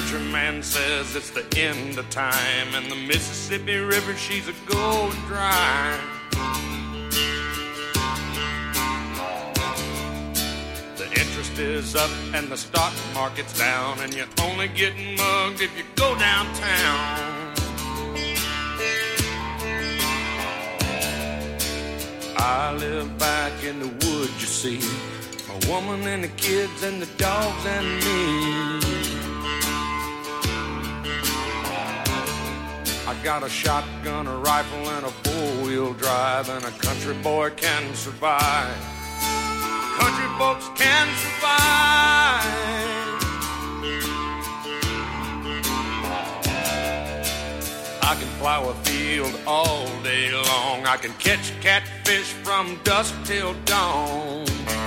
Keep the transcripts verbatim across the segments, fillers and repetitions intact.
preacher man says it's the end of time, and the Mississippi River, she's a going dry. The interest is up and the stock market's down, and you're only getting mugged if you go downtown. I live back in the woods, you see, my woman and the kids and the dogs and me. I got a shotgun, a rifle, and a four-wheel drive, and a country boy can survive. Country folks can survive. I can plow a field all day long. I can catch catfish from dusk till dawn.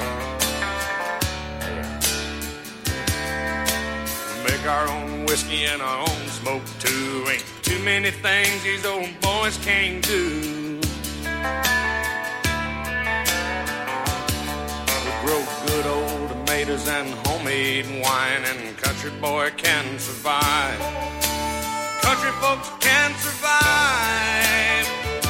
Make our own whiskey and our own smoke too. Ain't too many things these old boys can't do. We grow good old tomatoes and homemade wine, and country boy can survive. Country folks can survive.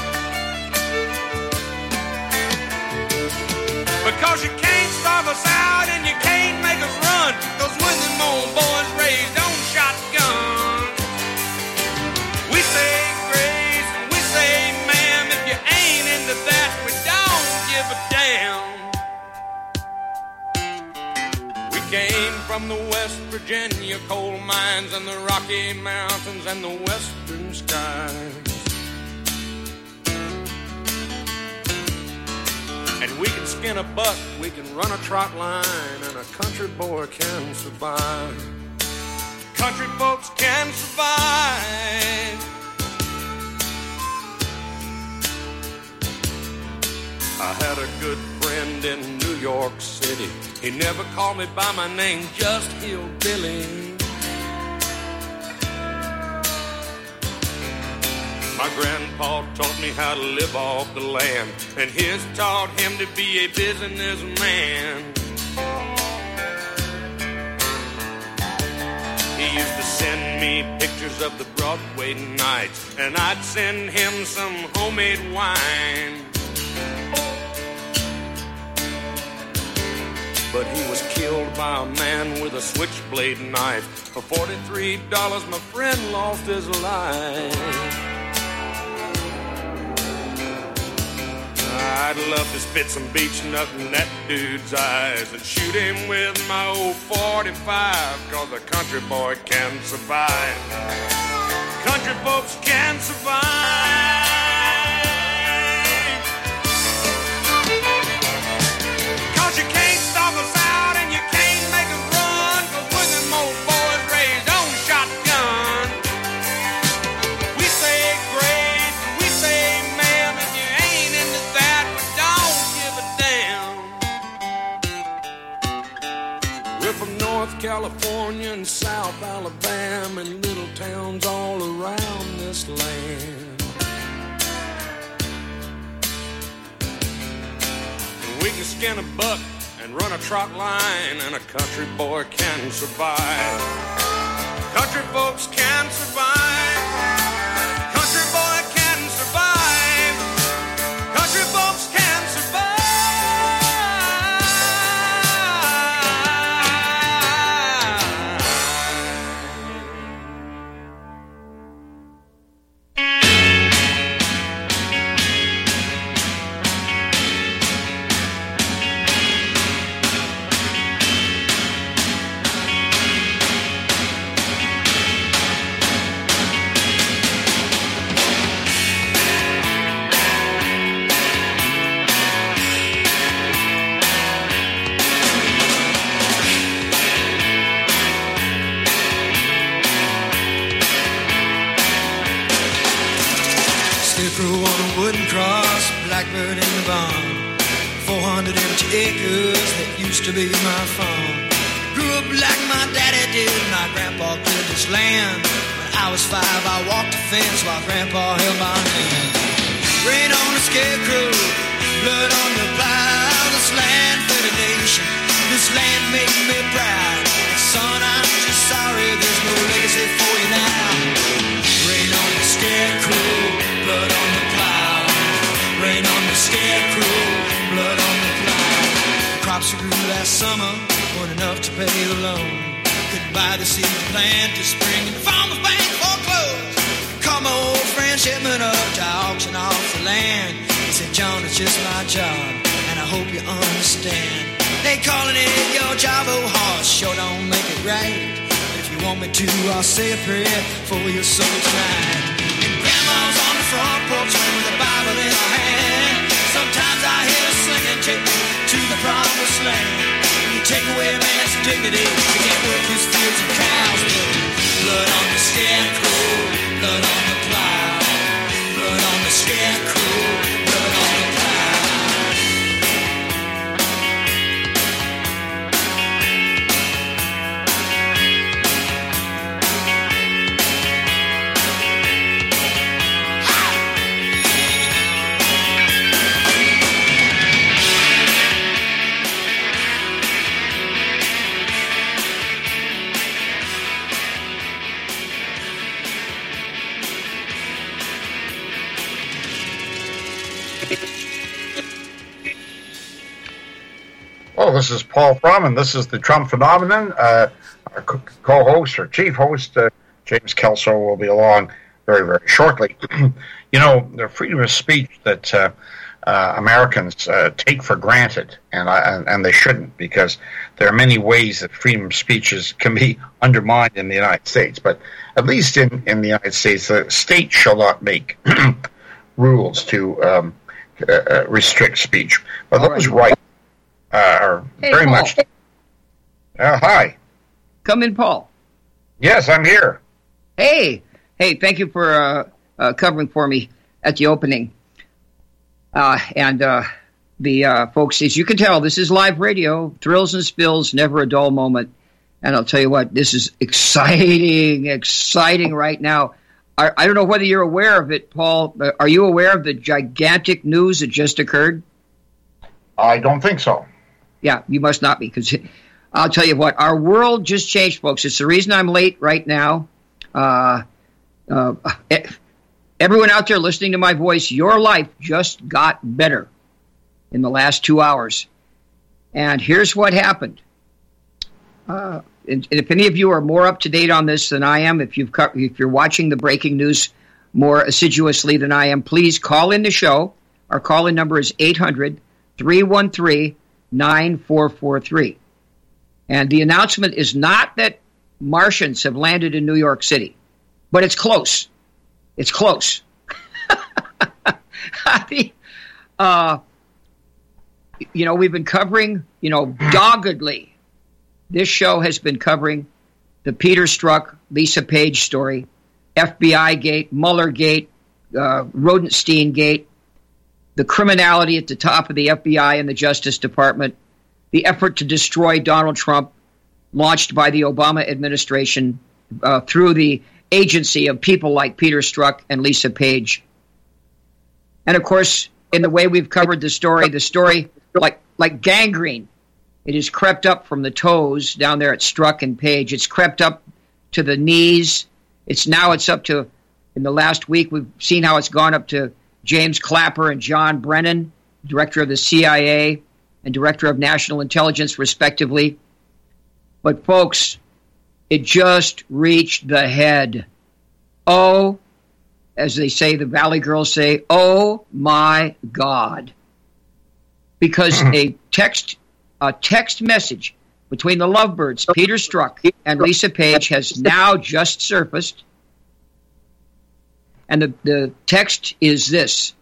Because you can't starve us out and you can't make us run, 'cause when them old boys raised on shotgun, we say grace and we say ma'am. If you ain't into that, we don't give a damn. We came from the West Virginia coal mines and the Rocky Mountains and the western skies. And we can skin a buck, we can run a trot line, and a country boy can survive. Country folks can survive. I had a good friend in New York City. He never called me by my name, just Hillbilly. My grandpa taught me how to live off the land, and his taught him to be a businessman. He used to send me pictures of the Broadway nights, and I'd send him some homemade wine. But he was killed by a man with a switchblade knife. For forty-three dollars, my friend lost his life. I'd love to spit some beach nut in that dude's eyes and shoot him with my old forty-five, 'cause a country boy can survive. Country folks can survive. You can't stop us out and you can't make us run, 'cause when them old boys raised on shotgun, we say grace and we say ma'am. If you ain't into that, we don't give a damn. We're from North California and South Alabama and little towns all around this land. We can skin a buck and run a trot line, and a country boy can survive. Country folks can survive. Country boy can survive. Country folks can survive. Wooden cross, blackbird in the barn, four hundred empty acres that used to be my farm. Grew up like my daddy did, my grandpa cleared this land. When I was five, I walked the fence while grandpa held my hand. Rain on the scarecrow, blood on the plow. This land fed a nation, this land made me proud. Son, I'm just sorry there's no legacy scarecrow, blood on the plow. The crops that grew last summer weren't enough to pay the loan. Couldn't buy the seed to plant this spring, and the farmer's bank foreclosed. Called my old friend Shipman up to auction off the land. He said, John, it's just my job, and I hope you understand. They calling it your job, oh horse, sure don't make it right. But if you want me to, I'll say a prayer for your soul tonight. And grandma's on the front porch with a Bible in her hand. Sometimes I hear her singing, take me to the promised land. When you take away a man's dignity, you can't work his fields and cows. Blood on the scarecrow, blood on the plow. Blood on the scarecrow, blood on the plow. Well, this is Paul Fromm, and this is the Trump Phenomenon. Uh, our co-host, or chief host, uh, James Kelso, will be along very, very shortly. You know, the freedom of speech that uh, uh, Americans uh, take for granted, and, I, and and they shouldn't, because there are many ways that freedom of speech is, can be undermined in the United States. But at least in, in the United States, the state shall not make rules to um, uh, restrict speech. But All those right. rights Uh, are Hey, very Paul. much. Uh, hi. Come in, Paul. Yes, I'm here. Hey, hey, thank you for uh, uh, covering for me at the opening. Uh, and uh, the uh, folks, as you can tell, this is live radio, thrills and spills, never a dull moment. And I'll tell you what, this is exciting, exciting right now. I, I don't know whether you're aware of it, Paul. Uh, are you aware of the gigantic news that just occurred? I don't think so. Yeah, you must not be, because I'll tell you what, our world just changed, folks. It's the reason I'm late right now. Uh, uh, everyone out there listening to my voice, your life just got better in the last two hours. And here's what happened. Uh, and, and if any of you are more up to date on this than I am, if you've co- if you're watching the breaking news more assiduously than I am, please call in the show. Our call-in number is eight hundred, three one three, nine four four three. And the announcement is not that Martians have landed in New York City, but it's close. It's close. uh, you know, we've been covering, you know, doggedly. This show has been covering the Peter Strzok, Lisa Page story, F B I gate, Mueller gate, uh, Rodenstein gate, the criminality at the top of the F B I and the Justice Department, the effort to destroy Donald Trump launched by the Obama administration uh, through the agency of people like Peter Strzok and Lisa Page. And, of course, in the way we've covered the story, the story, like like gangrene, it has crept up from the toes down there at Strzok and Page. It's crept up to the knees. It's now it's up to, in the last week, we've seen how it's gone up to James Clapper and John Brennan, director of the C I A and director of national intelligence, respectively. But, folks, it just reached the head. Oh, as they say, the Valley Girls say, oh, my God. Because a text a text message between the lovebirds, Peter Strzok and Lisa Page, has now just surfaced. And the, the text is this.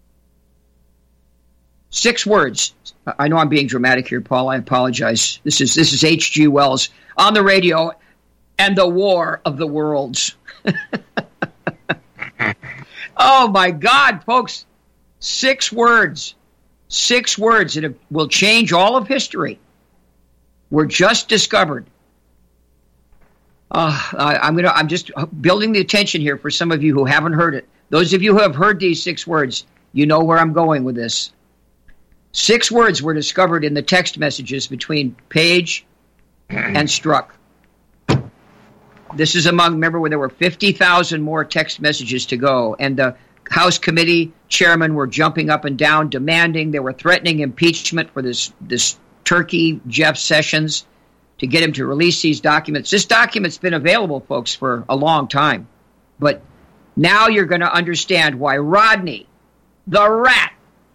Six words. I know I'm being dramatic here, Paul. I apologize. This is this is H G Wells on the radio and the War of the Worlds. Oh, my God, folks. Six words. Six words that have, will change all of history were just discovered. Uh, I, I'm gonna. I'm just building the attention here for some of you who haven't heard it. Those of you who have heard these six words, you know where I'm going with this. Six words were discovered in the text messages between Page and Strzok. This is among, remember, when there were fifty thousand more text messages to go. And the House committee chairmen were jumping up and down, demanding, they were threatening impeachment for this, this turkey, Jeff Sessions, to get him to release these documents. This document's been available, folks, for a long time. But now you're going to understand why Rodney, the rat,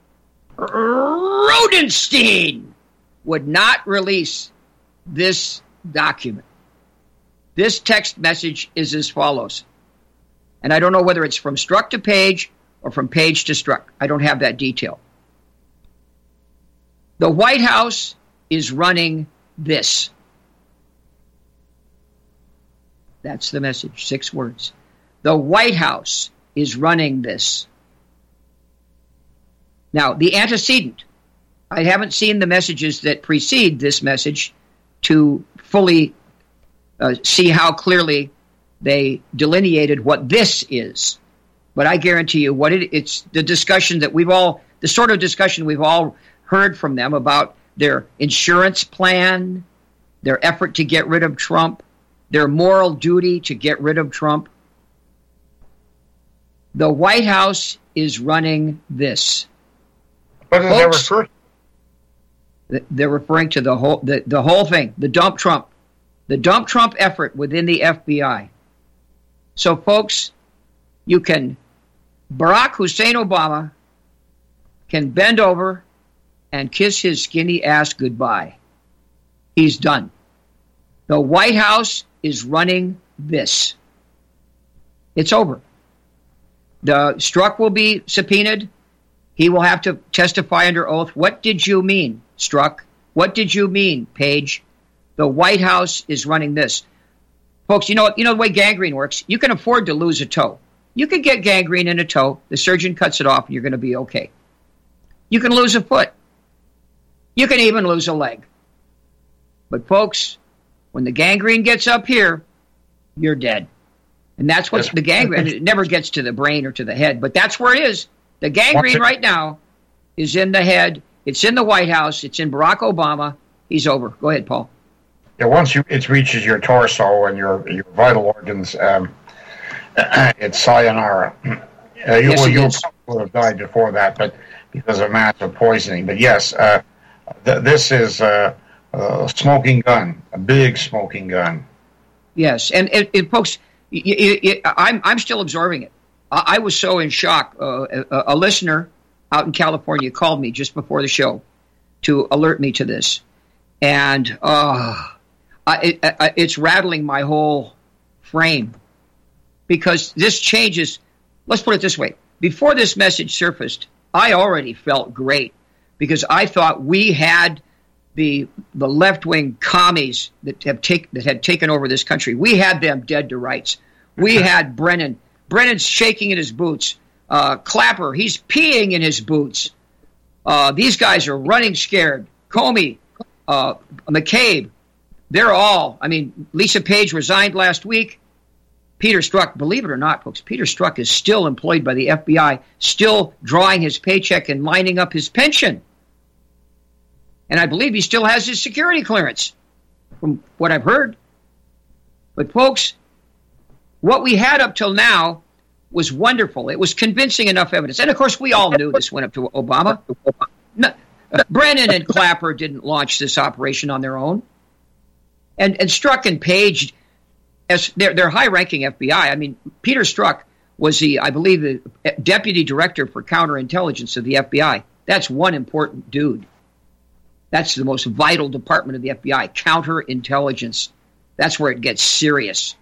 Rodenstein, would not release this document. This text message is as follows. And I don't know whether it's from Strzok to Page or from Page to Strzok. I don't have that detail. The White House is running this. That's the message, six words. The White House is running this. Now, the antecedent, I haven't seen the messages that precede this message to fully uh, see how clearly they delineated what this is. But I guarantee you what it, it's the discussion that we've all, the sort of discussion we've all heard from them about their insurance plan, their effort to get rid of Trump, their moral duty to get rid of Trump. The White House is running this. What does that refer to? They're referring to the whole the, the whole thing, the dump Trump, the dump Trump effort within the F B I. So, folks, you can, Barack Hussein Obama can bend over and kiss his skinny ass goodbye. He's done. The White House is running this. It's over. The Strzok will be subpoenaed. He will have to testify under oath. What did you mean, Strzok? What did you mean, Page? The White House is running this. Folks, you know, you know the way gangrene works? You can afford to lose a toe. You can get gangrene in a toe. The surgeon cuts it off and you're going to be okay. You can lose a foot. You can even lose a leg. But, folks, when the gangrene gets up here, you're dead. And that's what the gangrene, it never gets to the brain or to the head, but that's where it is. The gangrene right now is in the head. It's in the White House. It's in Barack Obama. He's over. Go ahead, Paul. Yeah, once you, it reaches your torso and your your vital organs, um, it's sayonara. Uh, you yes, well, you is. would have died before that, but because of massive poisoning. But yes, uh, th- this is uh, a smoking gun, a big smoking gun. Yes, and it, it, folks, it, it, it, I'm I'm still absorbing it. I, I was so in shock. Uh, a, a listener out in California called me just before the show to alert me to this, and uh, I, it, I, it's rattling my whole frame because this changes. Let's put it this way: before this message surfaced, I already felt great because I thought we had the the left wing commies that have take, that had taken over this country. We had them dead to rights. We had Brennan. Brennan's shaking in his boots. Uh, Clapper, he's peeing in his boots. Uh, these guys are running scared. Comey, uh, McCabe, they're all. I mean, Lisa Page resigned last week. Peter Strzok, believe it or not, folks, Peter Strzok is still employed by the F B I, still drawing his paycheck and lining up his pension. And I believe he still has his security clearance, from what I've heard. But, folks, what we had up till now was wonderful. It was convincing enough evidence. And, of course, we all knew this went up to Obama. No, Brennan and Clapper didn't launch this operation on their own. And, and Strzok and Page, as they're, they're high-ranking F B I. I mean, Peter Strzok was the, I believe, the deputy director for counterintelligence of the F B I. That's one important dude. That's the most vital department of the F B I, counterintelligence. That's where it gets serious.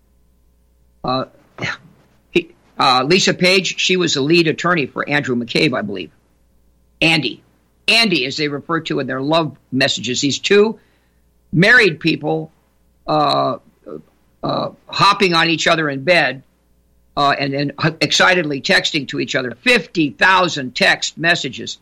Uh, he, uh, Lisa Page, she was the lead attorney for Andrew McCabe, I believe. Andy. Andy, as they refer to in their love messages. These two married people uh, uh, hopping on each other in bed uh, and then excitedly texting to each other. fifty thousand text messages.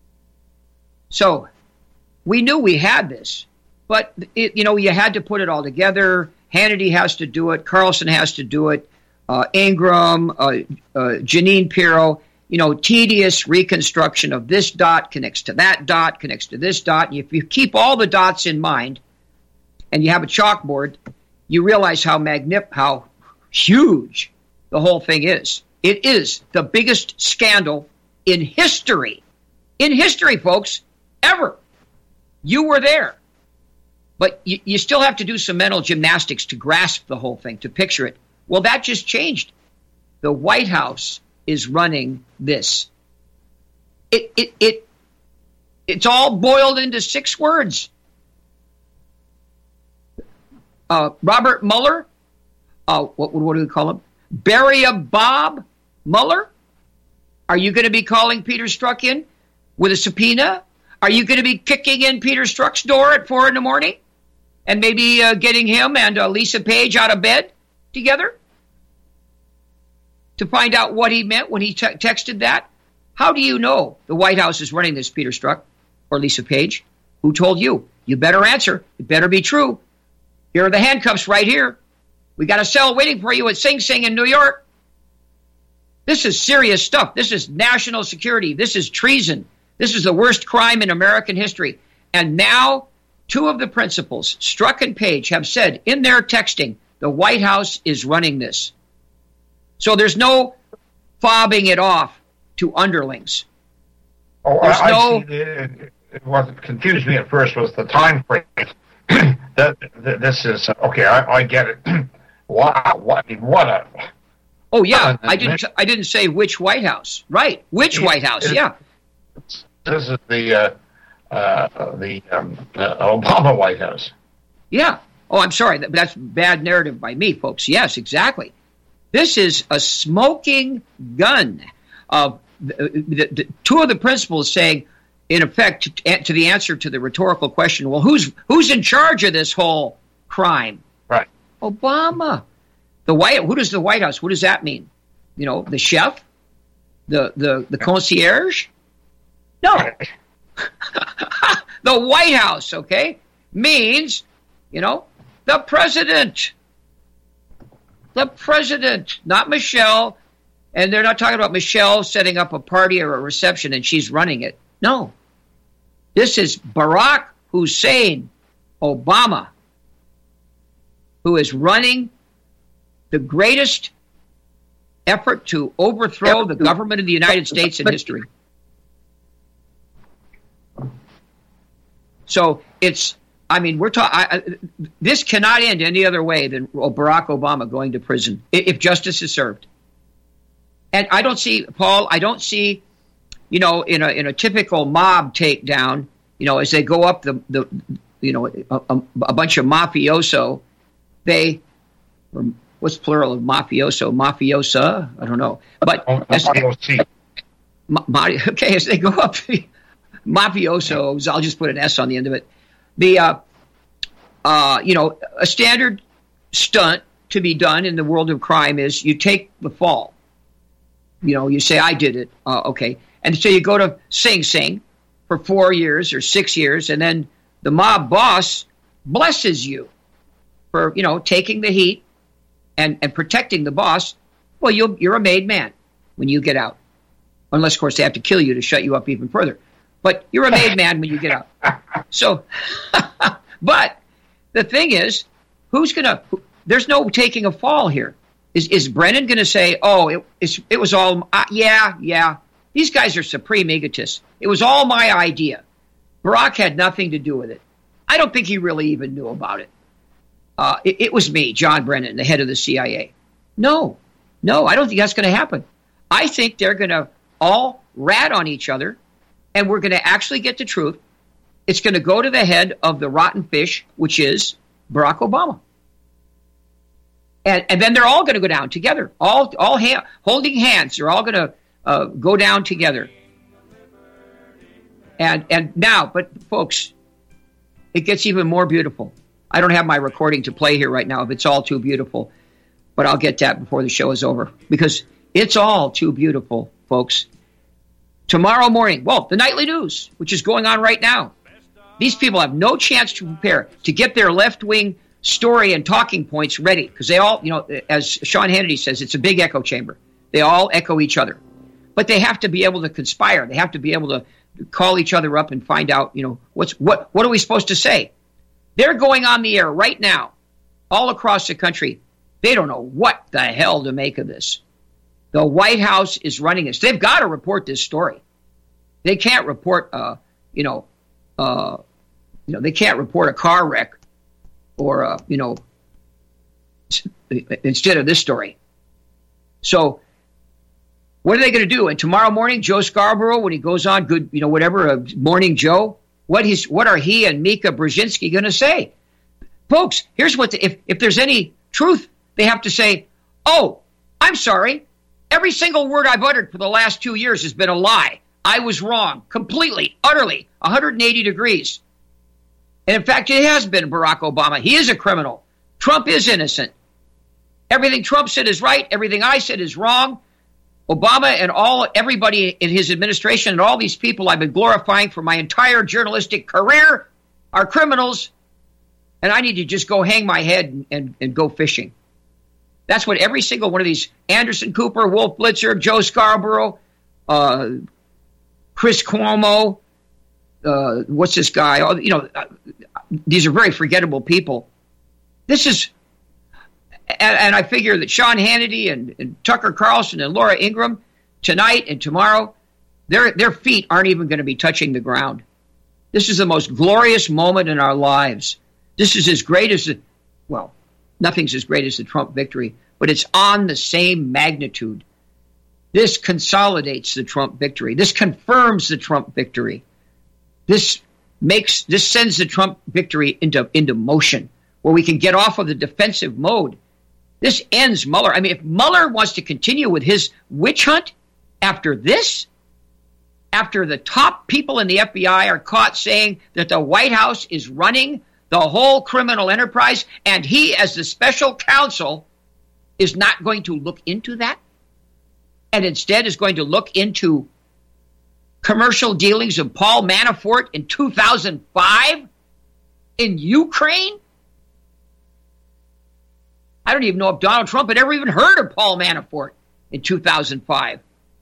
So we knew we had this, but, it, you know, you had to put it all together. Hannity has to do it. Carlson has to do it. Uh, Ingram, uh, uh, Jeanine Pirro, you know, tedious reconstruction of this dot connects to that dot, connects to this dot. And if you keep all the dots in mind and you have a chalkboard, you realize how magnif- how huge the whole thing is. It is the biggest scandal in history. In history, folks, ever. You were there. But you, you still have to do some mental gymnastics to grasp the whole thing, to picture it. Well, that just changed. The White House is running this. It it it it's all boiled into six words. Uh, Robert Mueller, uh, what what do we call him? Bury a Bob Mueller. Are you going to be calling Peter Strzok in with a subpoena? Are you going to be kicking in Peter Strzok's door at four in the morning, and maybe uh, getting him and uh, Lisa Page out of bed together to find out what he meant when he te- texted that? How do you know the White House is running this, Peter Strzok or Lisa Page? Who told you? You better answer. It better be true. Here are the handcuffs right here. We got a cell waiting for you at Sing Sing in New York. This is serious stuff. This is national security. This is treason. This is the worst crime in American history. And now two of the principals, Strzok and Page, have said in their texting, the White House is running this. So there's no fobbing it off to underlings. Oh, there's I, no. I see. It, it, what confused me at first was the time frame. that, that this is okay. I, I get it. Wow! What, I mean, what a. Oh yeah, I didn't. I didn't say which White House. Right? Which it, White House? It, yeah. This is the uh, uh, the um, uh, Obama White House. Yeah. Oh, I'm sorry. That's bad narrative by me, folks. Yes, exactly. This is a smoking gun of the, the, the, two of the principals saying, in effect, to, to the answer to the rhetorical question, well, who's who's in charge of this whole crime? Right. Obama. The White. Who does the White House? What does that mean? You know, the chef, the the the concierge. No. The White House. Okay, means, you know, the president. The president, not Michelle. And they're not talking about Michelle setting up a party or a reception and she's running it. No. This is Barack Hussein Obama, who is running the greatest effort to overthrow the government of the United States in history. So it's, I mean, we're talking. This cannot end any other way than Barack Obama going to prison if justice is served. And I don't see, Paul. I don't see, you know, in a in a typical mob takedown, you know, as they go up the the, you know, a, a, a bunch of mafioso, they, or what's plural of mafioso? Mafiosa? I don't know. But as, ma, ma, okay, as they go up the mafiosos, I'll just put an S on the end of it. The, uh, uh, you know, a standard stunt to be done in the world of crime is you take the fall. You know, you say, I did it. Uh, okay. And so you go to Sing Sing for four years or six years, and then the mob boss blesses you for, you know, taking the heat and, and protecting the boss. Well, you'll, you're a made man when you get out. Unless, of course, they have to kill you to shut you up even further. But you're a made man when you get out. So, but the thing is, who's going to, there's no taking a fall here. Is is Brennan going to say, oh, it, it's, it was all, uh, yeah, yeah. These guys are supreme egotists. It was all my idea. Barack had nothing to do with it. I don't think he really even knew about it. Uh, it, it was me, John Brennan, the head of the C I A. No, no, I don't think that's going to happen. I think they're going to all rat on each other, and we're going to actually get the truth. It's going to go to the head of the rotten fish, which is Barack Obama. And, and then they're all going to go down together, all all ha- holding hands. They're all going to uh, go down together. And and now, but folks, it gets even more beautiful. I don't have my recording to play here right now if it's all too beautiful, but I'll get that before the show is over because it's all too beautiful, folks. Tomorrow morning, well, the nightly news, which is going on right now. These people have no chance to prepare to get their left-wing story and talking points ready because they all, you know, as Sean Hannity says, it's a big echo chamber. They all echo each other. But they have to be able to conspire. They have to be able to call each other up and find out, you know, what's what what are we supposed to say? They're going on the air right now all across the country. They don't know what the hell to make of this. The White House is running this. They've got to report this story. They can't report, uh, you know, uh, you know, they can't report a car wreck or, uh, you know, instead of this story. So what are they going to do? And tomorrow morning, Joe Scarborough, when he goes on good, you know, whatever, uh, Morning Joe, what he's, what are he and Mika Brzezinski going to say? Folks, here's what, the, if, if there's any truth, they have to say, oh, I'm sorry. Every single word I've uttered for the last two years has been a lie. I was wrong, completely, utterly, one hundred eighty degrees. And in fact, it has been Barack Obama. He is a criminal. Trump is innocent. Everything Trump said is right. Everything I said is wrong. Obama and all everybody in his administration and all these people I've been glorifying for my entire journalistic career are criminals. And I need to just go hang my head and, and, and go fishing. That's what every single one of these, Anderson Cooper, Wolf Blitzer, Joe Scarborough, uh, Chris Cuomo, uh, what's this guy? Oh, you know, uh, these are very forgettable people. This is, and, and I figure that Sean Hannity and, and Tucker Carlson and Laura Ingraham tonight and tomorrow, their their feet aren't even going to be touching the ground. This is the most glorious moment in our lives. This is as great as the, well, nothing's as great as the Trump victory, but it's on the same magnitude. This consolidates the Trump victory. This confirms the Trump victory. This makes, this sends the Trump victory into, into motion where we can get off of the defensive mode. This ends Mueller. I mean, if Mueller wants to continue with his witch hunt after this, after the top people in the F B I are caught saying that the White House is running the whole criminal enterprise, and he, as the special counsel, is not going to look into that, and instead is going to look into commercial dealings of Paul Manafort in two thousand five in Ukraine. I don't even know if Donald Trump had ever even heard of Paul Manafort in two thousand five.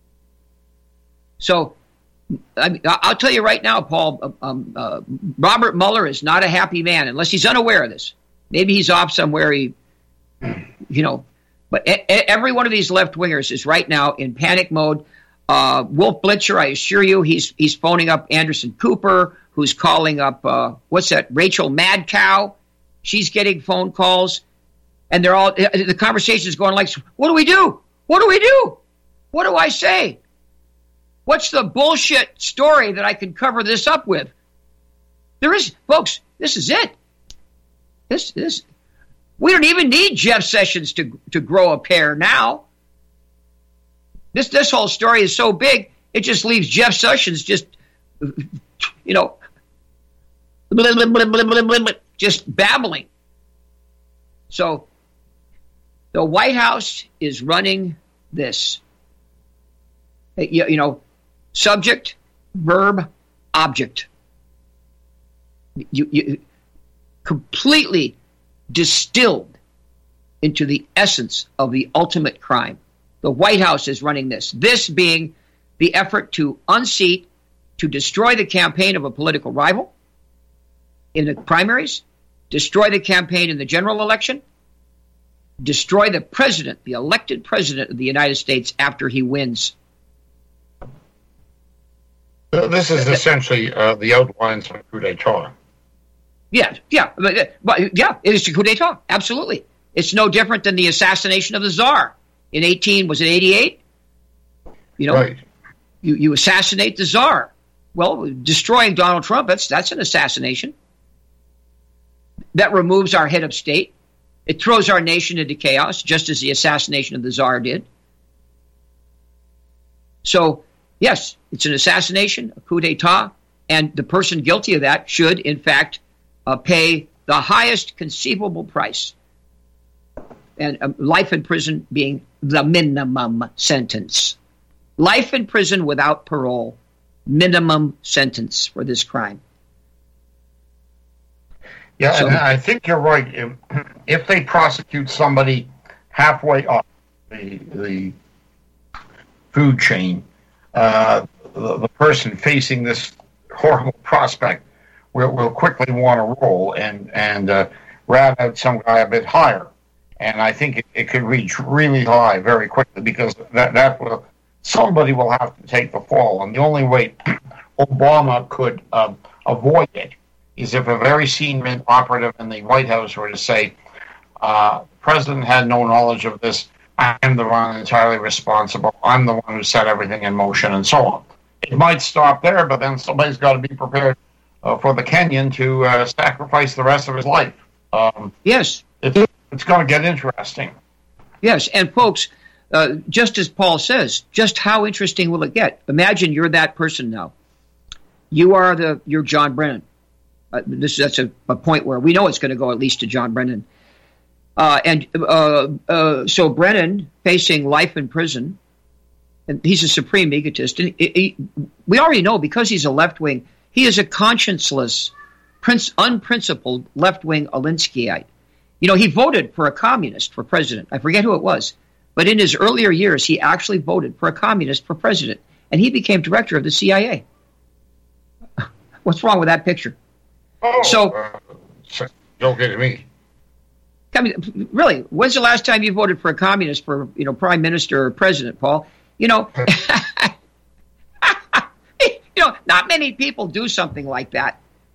So I mean, I'll tell you right now, Paul, um, uh, Robert Mueller is not a happy man unless he's unaware of this. Maybe he's off somewhere, he, you know. But e- every one of these left-wingers is right now in panic mode. Uh, Wolf Blitzer, I assure you, he's he's phoning up Anderson Cooper, who's calling up, uh, what's that, Rachel Madcow. She's getting phone calls. And they're all, the conversation is going like, what do we do? What do we do? What do I say? What's the bullshit story that I can cover this up with? There is, folks, this is it. This, this, we don't even need Jeff Sessions to, to grow a pair now. This, this whole story is so big, it just leaves Jeff Sessions just, you know, blah, blah, blah, blah, blah, blah, blah, just babbling. So the White House is running this. You, you know, subject, verb, object. You, you completely distilled into the essence of the ultimate crime. The White House is running this. This being the effort to unseat, to destroy the campaign of a political rival in the primaries, destroy the campaign in the general election, destroy the president, the elected president of the United States after he wins. This is essentially uh, the outlines of a coup d'etat. Yeah, yeah, but, but yeah, it is a coup d'etat. Absolutely, it's no different than the assassination of the Tsar in eighteen. Was it eighty-eight? You know, right. you you assassinate the Tsar. Well, destroying Donald Trump, that's that's an assassination. That removes our head of state. It throws our nation into chaos, just as the assassination of the Tsar did. So, yes, it's an assassination, a coup d'etat, and the person guilty of that should, in fact, uh, pay the highest conceivable price. And uh, life in prison being the minimum sentence. Life in prison without parole. Minimum sentence for this crime. Yeah, So- and I think you're right. If, if they prosecute somebody halfway up the, the food chain, uh, the, the person facing this horrible prospect will, will quickly want to roll and, and uh, rat out some guy a bit higher. And I think it, it could reach really high very quickly because that, that will, somebody will have to take the fall. And the only way Obama could um, avoid it is if a very senior operative in the White House were to say, uh, the president had no knowledge of this, I'm the one entirely responsible, I'm the one who set everything in motion, and so on. It might stop there, but then somebody's got to be prepared uh, for the Kenyan to uh, sacrifice the rest of his life. Um, yes. It, it's going to get interesting. Yes, and folks, uh, just as Paul says, just how interesting will it get? Imagine you're that person now. You are the, you're John Brennan. Uh, this that's a, a point where we know it's going to go at least to John Brennan. Uh, and uh, uh, so Brennan facing life in prison, and he's a supreme egotist. And he, he, we already know because he's a left-wing, he is a conscienceless, prince, unprincipled left-wing Alinskyite. You know, he voted for a communist for president. I forget who it was. But in his earlier years, he actually voted for a communist for president. And he became director of the C I A. What's wrong with that picture? Oh, so, uh, don't get me. I mean, really, when's the last time you voted for a communist for, you know, prime minister or president, Paul? You know, you know, not many people do something like that.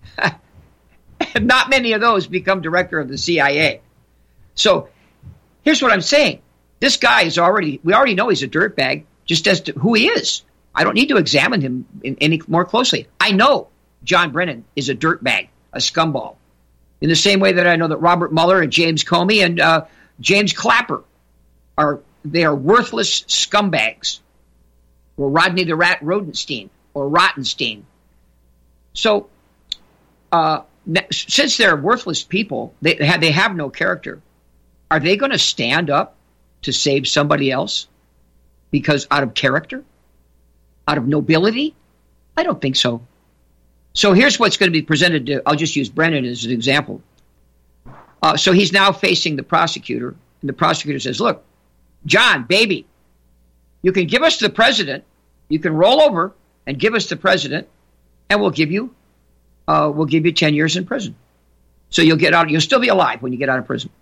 Not many of those become director of the C I A. So here's what I'm saying. This guy is already, we already know he's a dirtbag just as to who he is. I don't need to examine him in, any more closely. I know John Brennan is a dirtbag, a scumball. In the same way that I know that Robert Mueller and James Comey and uh, James Clapper are, they are worthless scumbags. Or Rodney the Rat Rodenstein or Rottenstein. So, uh, since they're worthless people, they have, they have no character. Are they going to stand up to save somebody else because out of character, out of nobility? I don't think so. So here's what's going to be presented to, I'll just use Brennan as an example. Uh, so he's now facing the prosecutor, and the prosecutor says, look, John, baby, you can give us the president, you can roll over and give us the president, and we'll give you Uh, we'll give you ten years in prison. So you'll get out, you'll still be alive when you get out of prison.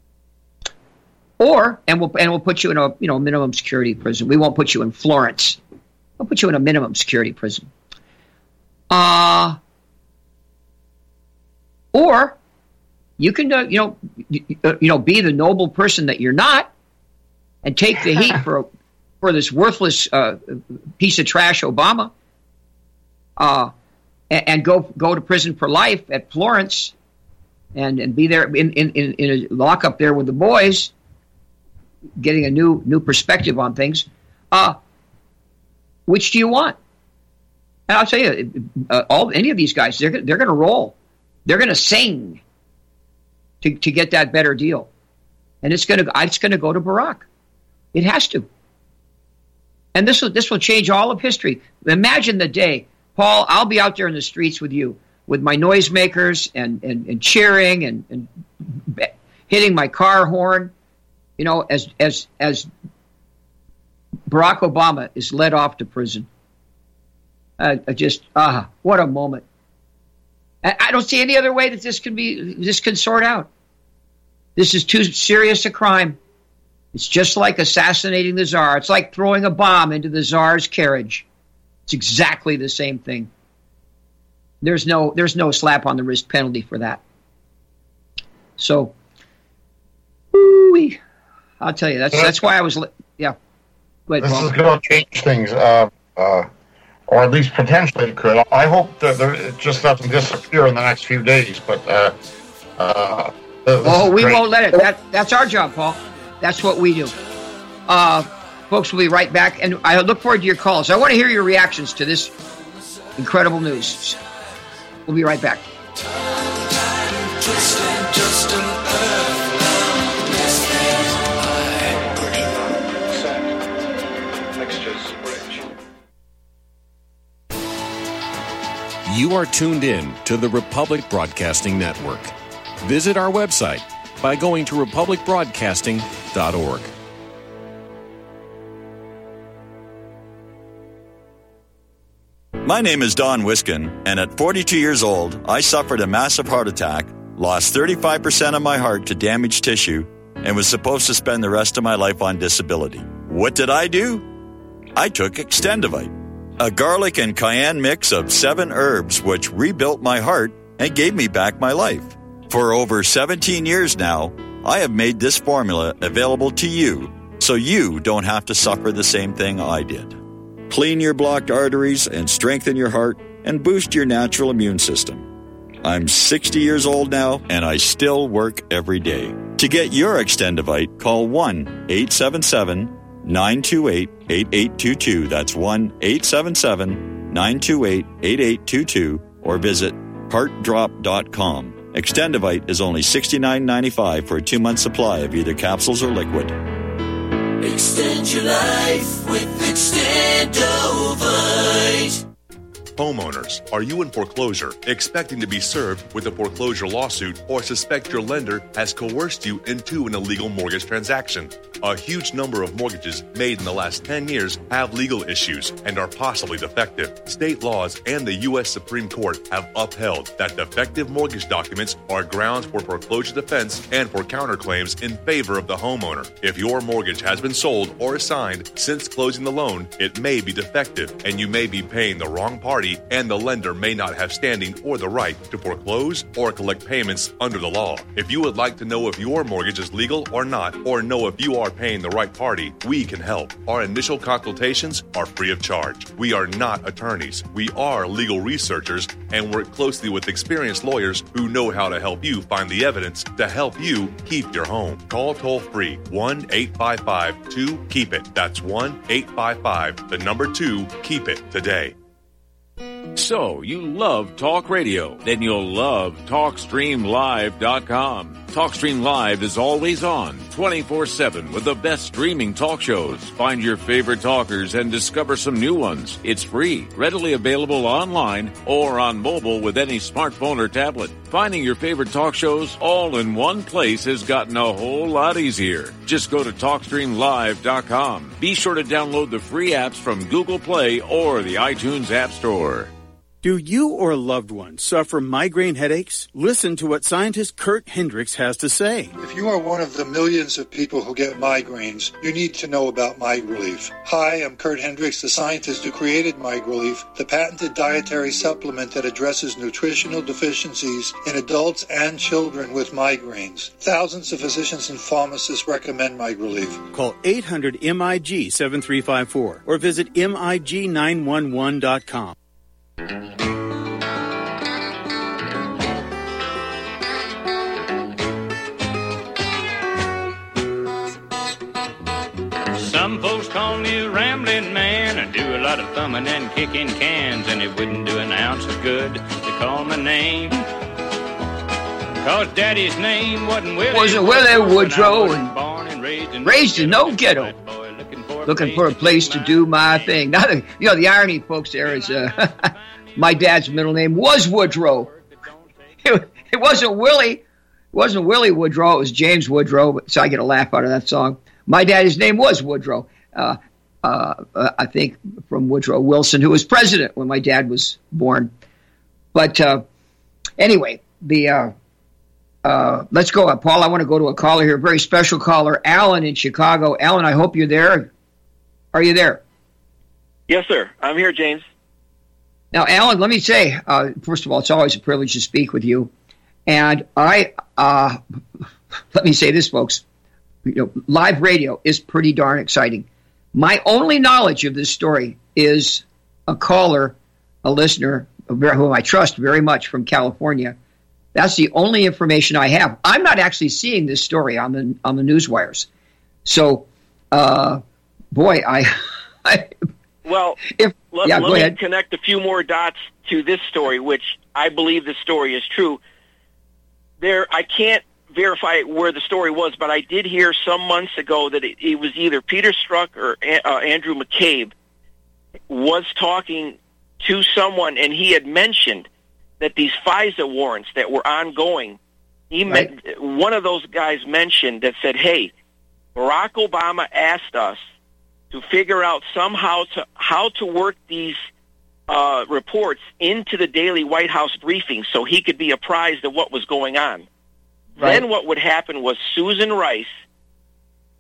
Or, and we'll, and we'll put you in a, you know, minimum security prison. We won't put you in Florence. We'll put you in a minimum security prison. Uh, or you can, uh, you know, you, you know, be the noble person that you're not and take the heat for, for this worthless uh, piece of trash, Obama. Uh, And go go to prison for life at Florence, and, and be there in in, in in a lockup there with the boys, getting a new new perspective on things. Uh, which do you want? And I'll tell you, uh, all any of these guys, they're they're going to roll, they're going to sing to to get that better deal, and it's going to it's going to go to Barack. It has to, and this will this will change all of history. Imagine the day. Paul, I'll be out there in the streets with you, with my noisemakers and, and, and cheering and, and hitting my car horn, you know, as as as Barack Obama is led off to prison. Uh, just, ah, what a moment. I, I don't see any other way that this can be, this can sort out. This is too serious a crime. It's just like assassinating the Tsar. It's like throwing a bomb into the Tsar's carriage. It's exactly the same thing. There's no there's no slap on the wrist penalty for that. So, woo-wee. I'll tell you, that's that's why I was, yeah. Go ahead, this Paul. is going to change things, uh, uh, or at least potentially it could. I hope that there, it just doesn't disappear in the next few days, but uh, uh, oh, we great. won't let it. That That's our job, Paul. That's what we do. Uh, folks, we'll be right back, and I look forward to your calls. I want to hear your reactions to this incredible news. We'll be right back. You are tuned in to the Republic Broadcasting Network. Visit our website by going to republic broadcasting dot org. My name is Don Wiskin, and at forty-two years old, I suffered a massive heart attack, lost thirty-five percent of my heart to damaged tissue, and was supposed to spend the rest of my life on disability. What did I do? I took Extendivite, a garlic and cayenne mix of seven herbs which rebuilt my heart and gave me back my life. For over seventeen years now, I have made this formula available to you so you don't have to suffer the same thing I did. Clean your blocked arteries and strengthen your heart and boost your natural immune system. I'm sixty years old now, and I still work every day. To get your Extendivite, call one eight seven seven, nine two eight, eight eight two two. That's one eight seven seven, nine two eight, eight eight two two, or visit heart drop dot com. Extendivite is only sixty-nine ninety-five for a two-month supply of either capsules or liquid. Extend your life with Extendovite. Homeowners, are you in foreclosure, expecting to be served with a foreclosure lawsuit, or suspect your lender has coerced you into an illegal mortgage transaction? A huge number of mortgages made in the last ten years have legal issues and are possibly defective. State laws and the U S Supreme Court have upheld that defective mortgage documents are grounds for foreclosure defense and for counterclaims in favor of the homeowner. If your mortgage has been sold or assigned since closing the loan, it may be defective and you may be paying the wrong party, and the lender may not have standing or the right to foreclose or collect payments under the law. If you would like to know if your mortgage is legal or not, or know if you are paying the right party, we can help. Our initial consultations are free of charge. We are not attorneys. We are legal researchers and work closely with experienced lawyers who know how to help you find the evidence to help you keep your home. Call toll-free one eight five five two keep it. That's one eight five five, the number two, keep it today. So, you love talk radio? Then you'll love talk stream live dot com. TalkStream Live is always on, twenty-four seven, with the best streaming talk shows. Find your favorite talkers and discover some new ones. It's free, readily available online or on mobile with any smartphone or tablet. Finding your favorite talk shows all in one place has gotten a whole lot easier. Just go to talk stream live dot com. Be sure to download the free apps from Google Play or the iTunes App Store. Do you or a loved one suffer migraine headaches? Listen to what scientist Kurt Hendricks has to say. If you are one of the millions of people who get migraines, you need to know about MigRelief. Hi, I'm Kurt Hendricks, the scientist who created MigRelief, the patented dietary supplement that addresses nutritional deficiencies in adults and children with migraines. Thousands of physicians and pharmacists recommend MigRelief. Call eight hundred M I G seven three five four or visit M I G nine one one dot com. Some folks call me a rambling man. I do a lot of thumbing and kicking cans, and it wouldn't do an ounce of good to call my name. Cause Daddy's name wasn't Willie. Wasn't Willie Woodrow, and born and raised in, raised in no ghetto. Looking for a place to do my thing. Now, the, you know, the irony, folks, there is uh, my dad's middle name was Woodrow. It, it wasn't Willie. It wasn't Willie Woodrow. It was James Woodrow. So I get a laugh out of that song. My dad's name was Woodrow. Uh, uh, uh, I think from Woodrow Wilson, who was president when my dad was born. But uh, anyway, the uh, uh, let's go. Uh, Paul, I want to go to a caller here, a very special caller, Alan in Chicago. Alan, I hope you're there. Are you there? Yes, sir. I'm here, James. Now, Alan, let me say, uh, first of all, it's always a privilege to speak with you. And I, uh, let me say this, folks. You know, live radio is pretty darn exciting. My only knowledge of this story is a caller, a listener, whom I trust very much from California. That's the only information I have. I'm not actually seeing this story on the on the news wires. So, uh, boy, I, I well, if, let, yeah, let go me ahead. connect a few more dots to this story, which I believe this story is true. There, I can't verify where the story was, but I did hear some months ago that it, it was either Peter Strzok or uh, Andrew McCabe was talking to someone, and he had mentioned that these FISA warrants that were ongoing, he right. met, one of those guys mentioned that said, hey, Barack Obama asked us to figure out somehow to how to work these uh, reports into the daily White House briefing so he could be apprised of what was going on. Right. Then what would happen was Susan Rice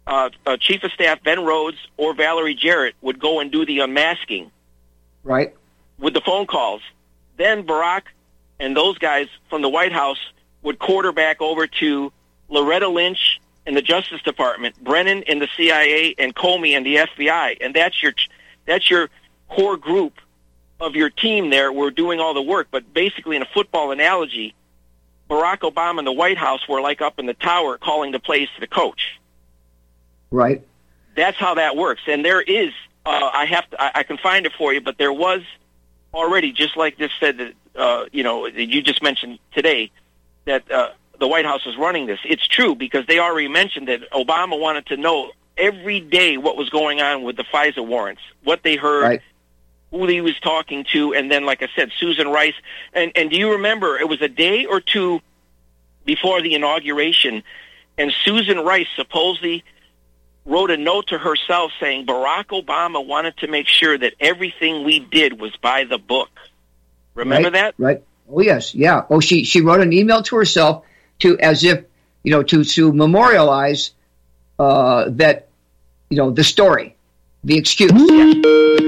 uh, uh, Chief of Staff Ben Rhodes or Valerie Jarrett would go and do the unmasking. Right. With the phone calls. Then Barack and those guys from the White House would quarterback over to Loretta Lynch in the Justice Department, Brennan in the C I A, and Comey in the F B I. And that's your that's your core group of your team there. We're doing all the work. But basically, in a football analogy, Barack Obama and the White House were like up in the tower calling the plays to the coach. Right. That's how that works. And there is, uh, I have to, I, I can find it for you, but there was already, just like this said, that uh, you know, you just mentioned today, that uh, the White House was running this. It's true because they already mentioned that Obama wanted to know every day what was going on with the FISA warrants, what they heard, right, who he was talking to, and then, like I said, Susan Rice. And, and do you remember, it was a day or two before the inauguration, and Susan Rice supposedly wrote a note to herself saying Barack Obama wanted to make sure that everything we did was by the book. Remember right, that? Right. Oh, yes. Yeah. Oh, she, she wrote an email to herself to, as if, you know, to, to memorialize uh, that, you know, the story, the excuse. Yeah. The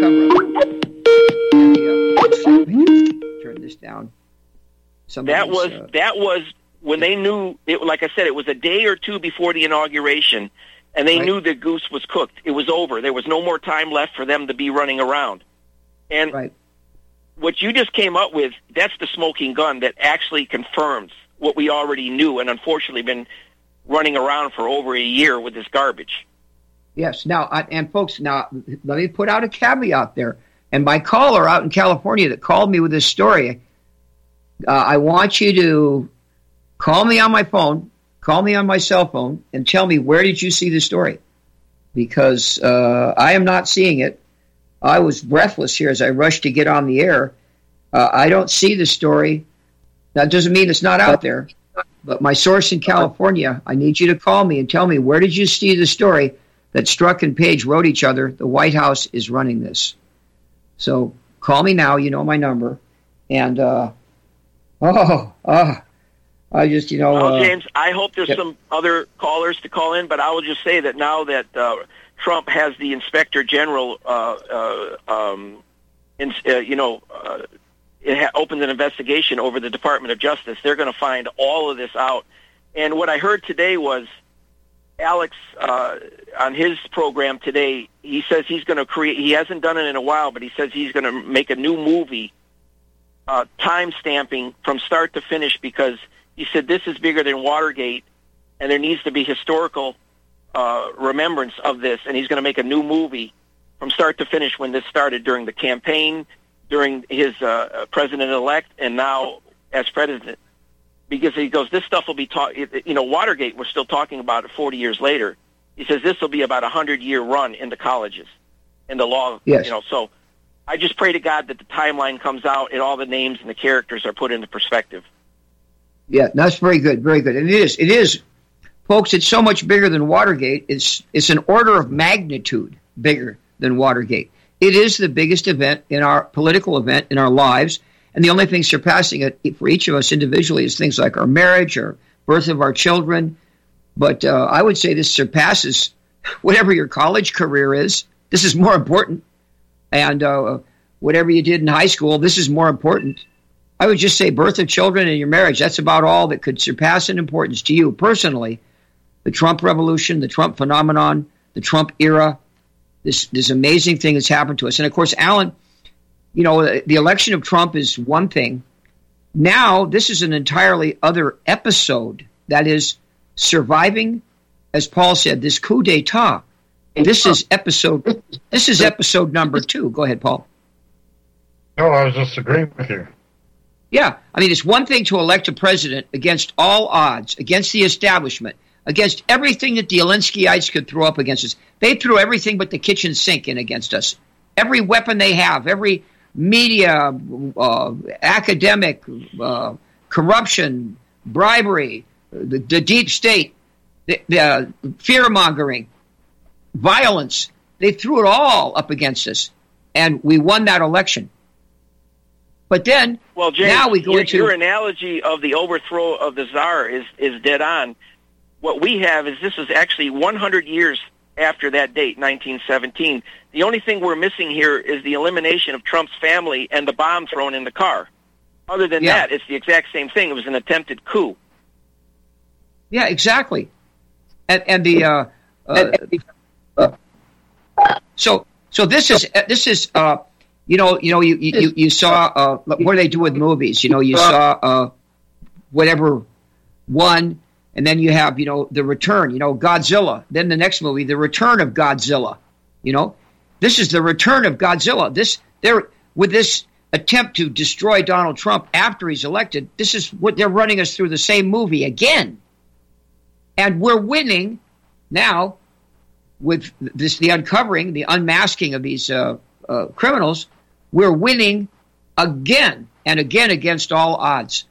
cover-up. Yeah. Turn this down. Somebody's, that was, uh, that was when they knew, it, like I said, it was a day or two before the inauguration, and they right. knew the goose was cooked. It was over. There was no more time left for them to be running around. And right. what you just came up with, that's the smoking gun that actually confirms what we already knew and unfortunately been running around for over a year with this garbage. Yes. Now, and folks, now, let me put out a caveat there. And my caller out in California that called me with this story, uh, I want you to call me on my phone, call me on my cell phone, and tell me, where did you see the story? Because uh, I am not seeing it. I was breathless here as I rushed to get on the air. Uh, I don't see the story. That doesn't mean it's not out there. But my source in California, I need you to call me and tell me, where did you see the story that Strzok and Page wrote each other? The White House is running this. So call me now. You know my number. And, uh, oh, oh, I just, you know. Well, uh, James, I hope there's yeah. some other callers to call in, but I will just say that now that uh, Trump has the Inspector General, uh, uh, um, in, uh, you know, uh, it ha- opened an investigation over the Department of Justice, they're going to find all of this out. And what I heard today was Alex, uh, on his program today, he says he's going to create, he hasn't done it in a while, but he says he's going to make a new movie, uh, time stamping from start to finish, because he said this is bigger than Watergate, and there needs to be historical uh, remembrance of this, and he's going to make a new movie from start to finish when this started during the campaign, during his uh, president-elect, and now as president. Because he goes, this stuff will be taught, you know, Watergate, we're still talking about it forty years later. He says this will be about a hundred-year run in the colleges, in the law, yes. you know. So I just pray to God that the timeline comes out and all the names and the characters are put into perspective. Yeah, that's very good, very good. And it is, it is, folks, it's so much bigger than Watergate. It's it's an order of magnitude bigger than Watergate. It is the biggest event in our political event in our lives. And the only thing surpassing it for each of us individually is things like our marriage or birth of our children. But uh, I would say this surpasses whatever your college career is. This is more important. And uh, whatever you did in high school, this is more important. I would just say birth of children and your marriage. That's about all that could surpass in importance to you personally. The Trump revolution, the Trump phenomenon, the Trump era, this, this amazing thing that's happened to us. And, of course, Alan, you know, the election of Trump is one thing. Now, this is an entirely other episode. That is surviving, as Paul said, this coup d'etat. This is episode. This is episode number two. Go ahead, Paul. No, I was just agreeing with you. Yeah, I mean, it's one thing to elect a president against all odds, against the establishment, against everything that the Alinskyites could throw up against us. They threw everything but the kitchen sink in against us. Every weapon they have, every media, uh, academic, uh, corruption, bribery, the, the deep state, the, the uh, fear-mongering, violence. They threw it all up against us, and we won that election. But then, well, James, now we go your, into... your analogy of the overthrow of the czar is, is dead on. what we have is this is actually one hundred years after that date, nineteen seventeen. The only thing we're missing here is the elimination of Trump's family and the bomb thrown in the car. Other than Yeah. that, it's the exact same thing. It was an attempted coup. Yeah, exactly. And and the uh, uh, uh, so so this is this is uh, you know you know you you, you saw uh, what do they do with movies? You know, you saw uh, whatever one, and then you have you know the return. You know, Godzilla. Then the next movie, the return of Godzilla. You know, this is the return of Godzilla. This they're with this attempt to destroy Donald Trump after he's elected. This is what they're running us through the same movie again. And we're winning now with this, the uncovering, the unmasking of these uh, uh, criminals. We're winning again and again against all odds.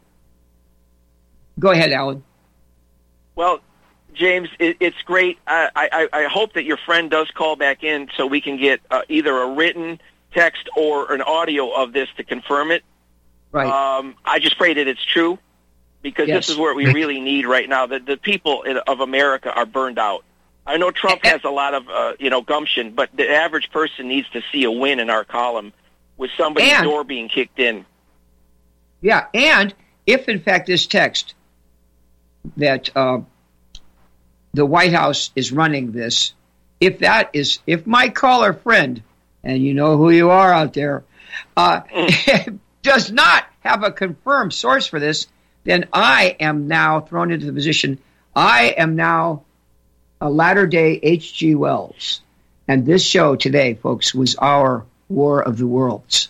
Go ahead, Alan. Well, James, it, it's great. I, I, I hope that your friend does call back in so we can get uh, either a written text or an audio of this to confirm it. Right. Um, I just pray that it's true, because Yes. this is what we really need right now. The, the people in, of America are burned out. I know Trump has a lot of uh, you know gumption, but the average person needs to see a win in our column with somebody's And- door being kicked in. Yeah, and if in fact this text that uh, the White House is running this, if that is, if my caller friend, and you know who you are out there, uh, does not have a confirmed source for this, then I am now thrown into the position. I am now a latter-day H G. Wells. And this show today, folks, was our War of the Worlds.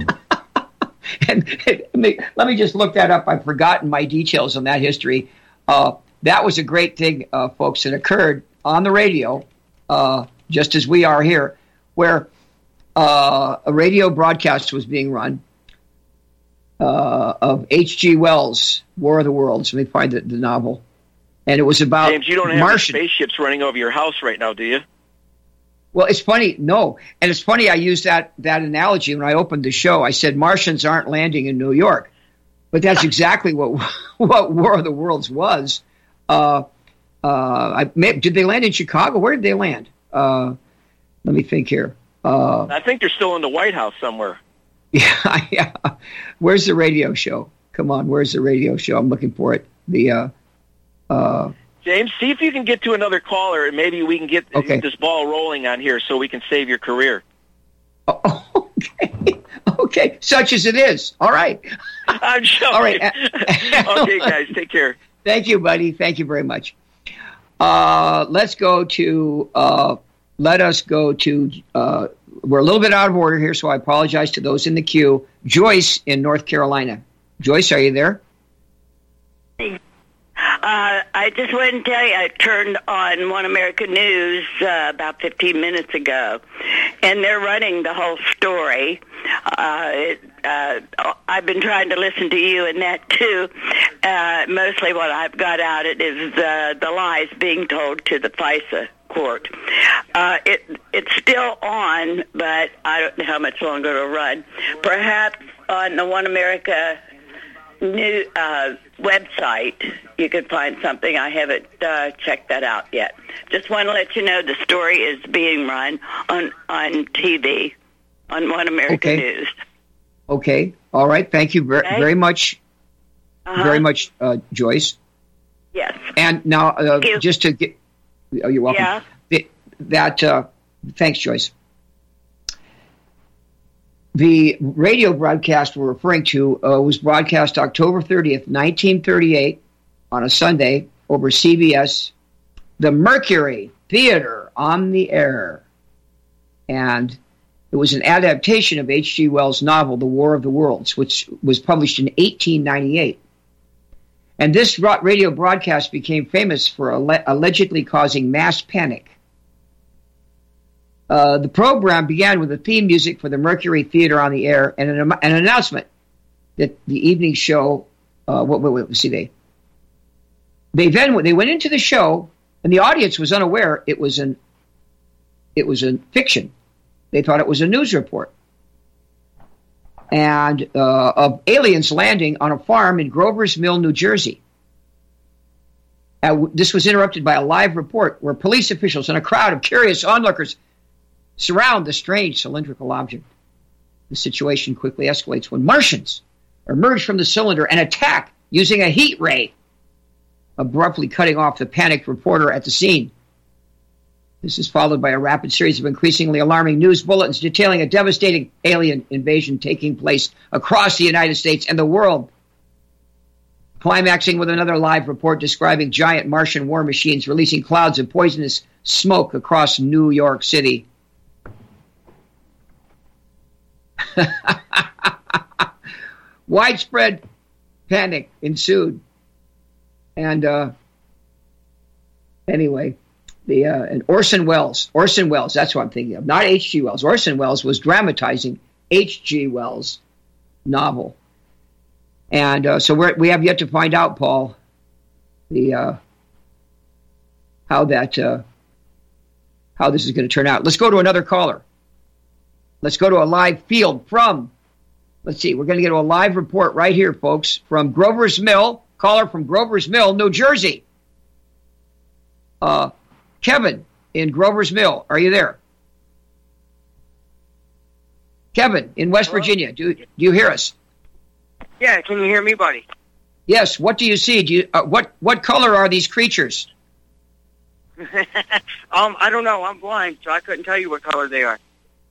And let me, let me just look that up. I've forgotten my details on that history. Uh, that was a great thing, uh, folks, that occurred on the radio, uh, just as we are here, where uh, a radio broadcast was being run uh, of H G. Wells' War of the Worlds. Let me find the, the novel. And it was about James, you don't have Martian. any spaceships running over your house right now, do you? Well, it's funny. No. And it's funny I used that, that analogy when I opened the show. I said Martians aren't landing in New York. But that's exactly what what War of the Worlds was. Uh, uh, I, did they land in Chicago? Where did they land? Uh, let me think here. Uh, I think they're still in the White House somewhere. yeah, yeah. Where's the radio show? Come on, where's the radio show? I'm looking for it. The uh, uh, James, see if you can get to another caller, and maybe we can get Okay. this ball rolling on here so we can save your career. okay, okay, such as it is. All right. I'm joking. All right. Okay, guys, take care. Thank you, buddy. Thank you very much. Uh, let's go to, uh, let us go to, uh, we're a little bit out of order here, so I apologize to those in the queue. Joyce in North Carolina. Joyce, are you there? Uh, I just wanted to tell you, I turned on One American News uh, about fifteen minutes ago, and they're running the whole story. Uh, it, uh, I've been trying to listen to you and that, too. Uh, mostly what I've got out of it is uh, the lies being told to the FISA court. Uh, it It's still on, but I don't know how much longer it'll run. Perhaps on the One America new uh, website, you could find something. I haven't uh, checked that out yet. Just want to let you know the story is being run on, on T V, on One American Okay. News. Okay. All right. Thank you ver- Okay. very much. Uh-huh. Very much, uh, Joyce. Yes. And now, uh, Thank you. just to get, oh, you're welcome. Yeah. The- that, uh, thanks, Joyce. The radio broadcast we're referring to uh, was broadcast October thirtieth, nineteen thirty-eight, on a Sunday over C B S, the Mercury Theater on the Air. And it was an adaptation of H G. Wells' novel, The War of the Worlds, which was published in eighteen ninety-eight. And this ra- radio broadcast became famous for alle- allegedly causing mass panic. Uh, the program began with the theme music for the Mercury Theater on the Air and an, an announcement that the evening show, uh, what, what, what, see, they, they then, they went into the show and the audience was unaware it was an, it was a fiction. They thought it was a news report. And, uh, of aliens landing on a farm in Grover's Mill, New Jersey. Uh, this was interrupted by a live report where police officials and a crowd of curious onlookers surround the strange cylindrical object. The situation quickly escalates when Martians emerge from the cylinder and attack using a heat ray, abruptly cutting off the panicked reporter at the scene. This is followed by a rapid series of increasingly alarming news bulletins detailing a devastating alien invasion taking place across the United States and the world, climaxing with another live report describing giant Martian war machines releasing clouds of poisonous smoke across New York City. Widespread panic ensued. And uh, anyway, the uh, and Orson Welles, Orson Welles, that's what I'm thinking of, not H G Wells. Orson Welles was dramatizing H G Wells' novel. And uh, so we're, we have yet to find out, Paul, the uh, how that uh, how this is going to turn out. Let's go to another caller. Let's go to a live field from, let's see, we're going to get to a live report right here, folks, from Grover's Mill, caller from Grover's Mill, New Jersey. Uh, Kevin in Grover's Mill, are you there? Kevin in West Hello? Virginia, do, do you hear us? Yeah, can you hear me, buddy? Yes, what do you see? Do you, uh, what, what color are these creatures? um, I don't know. I'm blind, so I couldn't tell you what color they are.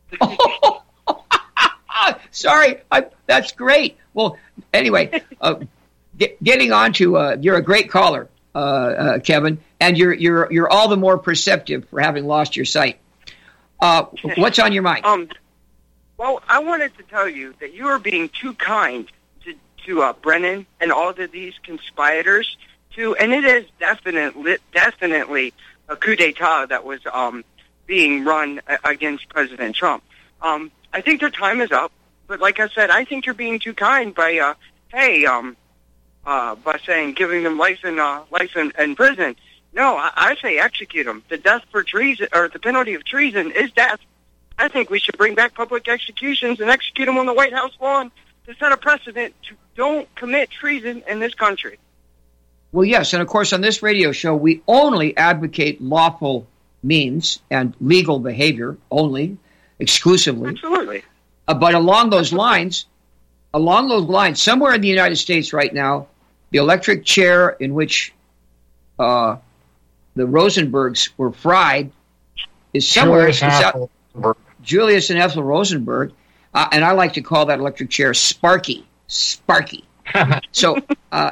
Sorry, I, that's great. Well, anyway, uh, get, getting on to uh, you're a great caller, uh, uh, Kevin, and you're you're you're all the more perceptive for having lost your sight. Uh, what's on your mind? Um, well, I wanted to tell you that you are being too kind to to uh, Brennan and all of these conspirators. To and it is definitely definitely a coup d'état that was um. being run against President Trump. Um, I think their time is up, but like I said, I think you're being too kind by, uh, hey, um, uh, by saying giving them life in uh, life in, in prison. No, I, I say execute them. The death for treason, or the penalty of treason, is death. I think we should bring back public executions and execute them on the White House lawn to set a precedent to don't commit treason in this country. Well, yes, and of course, on this radio show, we only advocate lawful means and legal behavior only, exclusively. Absolutely. Uh, but along those lines, along those lines, somewhere in the United States right now, the electric chair in which uh, the Rosenbergs were fried is somewhere. Julius and out, Ethel Rosenberg. Julius and Ethel Rosenberg, uh, and I like to call that electric chair Sparky. Sparky. So. Uh,